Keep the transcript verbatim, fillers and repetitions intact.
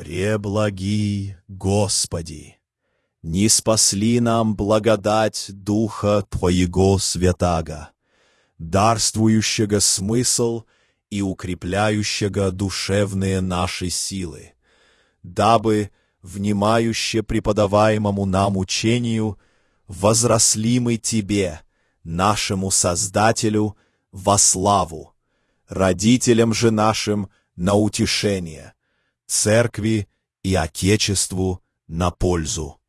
Преблаги, Господи! Не спасли нам благодать Духа Твоего Святаго, дарствующего смысл и укрепляющего душевные наши силы, дабы, внимающе преподаваемому нам учению, возросли мы Тебе, нашему Создателю, во славу, родителям же нашим на утешение, Церкви и Отечеству на пользу.